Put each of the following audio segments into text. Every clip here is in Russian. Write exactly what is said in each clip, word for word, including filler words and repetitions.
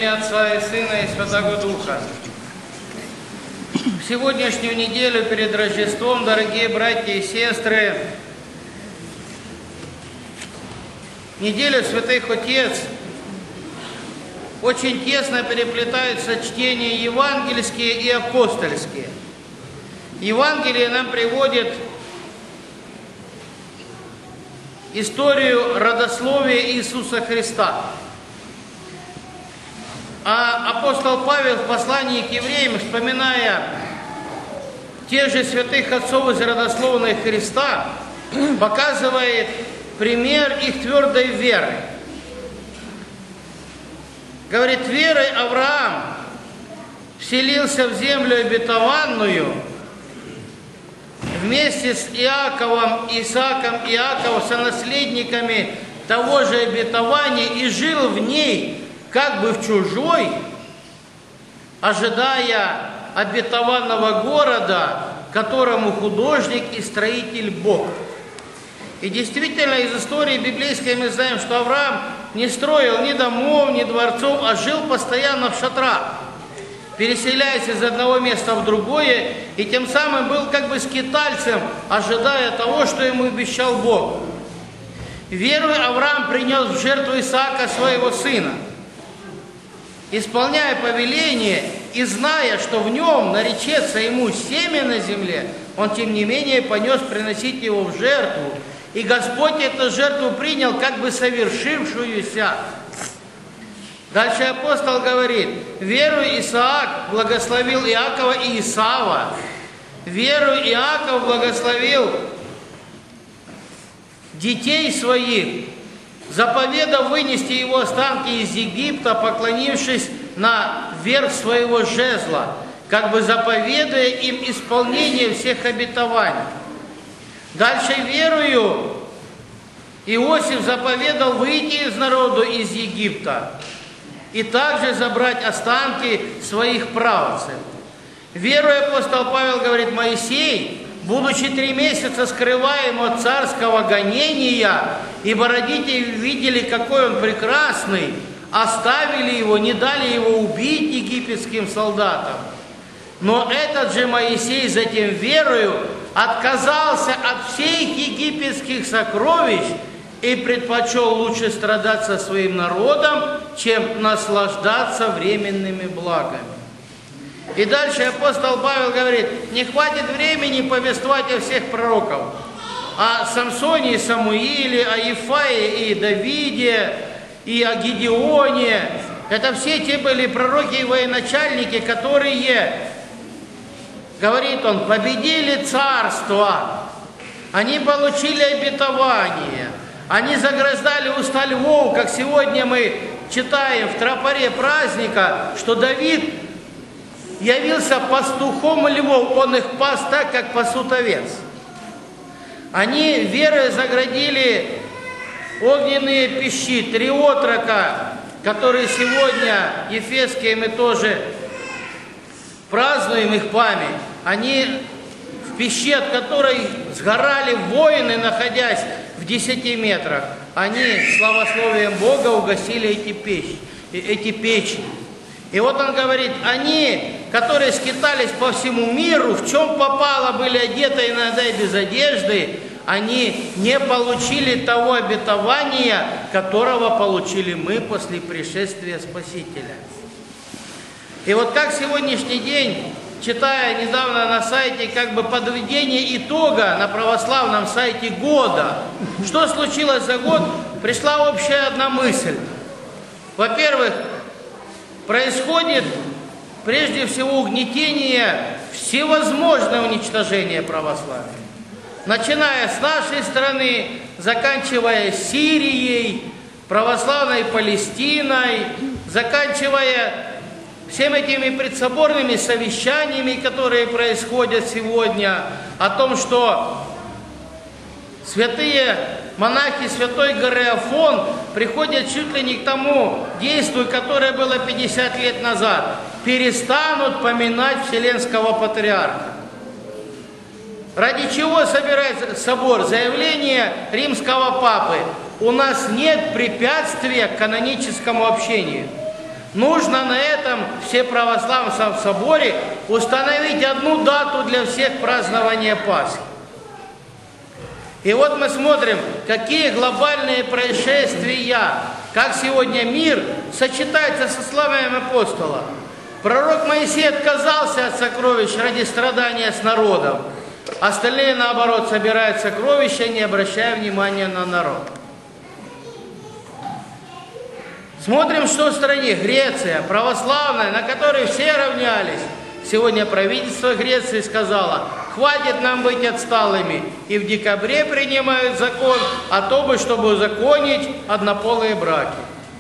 имя Отца и Сына и Святого Духа. В сегодняшнюю неделю перед Рождеством, дорогие братья и сестры, неделю Святых Отец, очень тесно переплетаются чтения евангельские и апостольские. Евангелие нам приводит историю родословия Иисуса Христа. А апостол Павел в послании к евреям, вспоминая тех же святых отцов из родословной Христа, показывает пример их твердой веры. Говорит, верой Авраам вселился в землю обетованную вместе с Иаковом, Исааком, Иаковом, сонаследниками того же обетования, и жил в ней как бы в чужой, ожидая обетованного города, которому художник и строитель Бог. И действительно, из истории библейской мы знаем, что Авраам не строил ни домов, ни дворцов, а жил постоянно в шатрах, переселяясь из одного места в другое, и тем самым был как бы скитальцем, ожидая того, что ему обещал Бог. Веруя, Авраам принес в жертву Исаака, своего сына, исполняя повеление и зная, что в нем наречется ему семя на земле, он тем не менее понес приносить его в жертву. И Господь эту жертву принял как бы совершившуюся. Дальше апостол говорит, веруя, Исаак благословил Иакова и Исава. Веруя, Иаков благословил детей своих, заповедав вынести его останки из Египта, поклонившись на верх своего жезла, как бы заповедуя им исполнение всех обетований. Дальше, верою, Иосиф заповедал выйти из народа из Египта и также забрать останки своих праотцев. Веруя, апостол Павел говорит, Моисей, будучи три месяца скрываем от царского гонения, ибо родители видели, какой он прекрасный, оставили его, не дали его убить египетским солдатам. Но этот же Моисей затем верою отказался от всех египетских сокровищ и предпочел лучше страдать со своим народом, чем наслаждаться временными благами. И дальше апостол Павел говорит, не хватит времени повествовать о всех пророков, о Самсоне и Самуиле, о Ефае и Давиде, и о Гедеоне. Это все те были пророки и военачальники, которые, говорит он, победили царство, они получили обетование, они заграждали уста львов, как сегодня мы читаем в тропаре праздника, что Давид явился пастухом львов, он их пас так, как пасут овец. Они верой заградили огненные пищи, три отрока, которые сегодня, ефесские, мы тоже празднуем их память. Они в пище, от которой сгорали воины, находясь в десяти метрах, они славословием Бога угасили эти печи. Эти печи. И вот он говорит, они, которые скитались по всему миру, в чем попало, были одеты иногда и без одежды, они не получили того обетования, которого получили мы после пришествия Спасителя. И вот как сегодняшний день, читая недавно на сайте как бы подведение итога на православном сайте года, что случилось за год, пришла общая одна мысль. Во-первых, происходит прежде всего угнетение, всевозможное уничтожение православия. Начиная с нашей страны, заканчивая Сирией, православной Палестиной, заканчивая всеми этими предсоборными совещаниями, которые происходят сегодня, о том, что святые монахи Святой горы Афон приходят чуть ли не к тому действию, которое было пятьдесят лет назад, перестанут поминать Вселенского Патриарха. Ради чего собирается собор? Заявление римского папы. У нас нет препятствия к каноническому общению. нужно на этом все православные в соборе установить одну дату для всех празднования Пасхи. И вот мы смотрим, какие глобальные происшествия, как сегодня мир сочетается со словами апостола. Пророк Моисей отказался от сокровищ ради страдания с народом. Остальные, наоборот, собирают сокровища, не обращая внимания на народ. Смотрим, что в стране Греция, православная, на которой все равнялись. Сегодня правительство Греции сказало: хватит нам быть отсталыми. И в декабре принимают закон о том, чтобы узаконить однополые браки.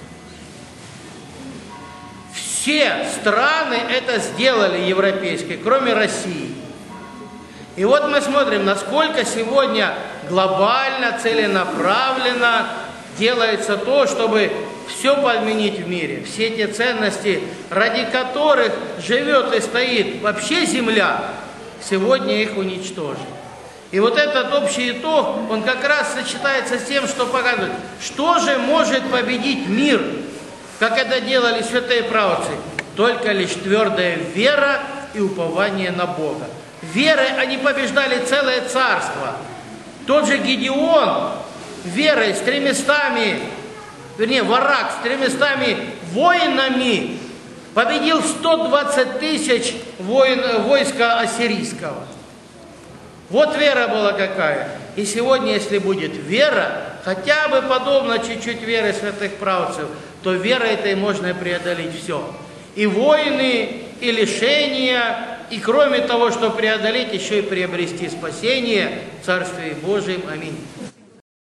Все страны это сделали европейские, кроме России. И вот мы смотрим, насколько сегодня глобально, целенаправленно делается то, чтобы все подменить в мире. Все те ценности, ради которых живет и стоит вообще земля, сегодня их уничтожить. И вот этот общий итог, он как раз сочетается с тем, что показывает, что же может победить мир, как это делали святые праотцы. Только лишь твердая вера и упование на Бога. Верой они побеждали целое царство. Тот же Гедеон верой с тремястами, вернее, Варак с тремястами воинами победил сто двадцать тысяч воин, войска ассирийского. Вот вера была какая. И сегодня, если будет вера, хотя бы подобно чуть-чуть веры святых праотцев, то верой этой можно преодолеть все. И войны, и лишения, и кроме того, что преодолеть, еще и приобрести спасение в Царстве Божьем. Аминь.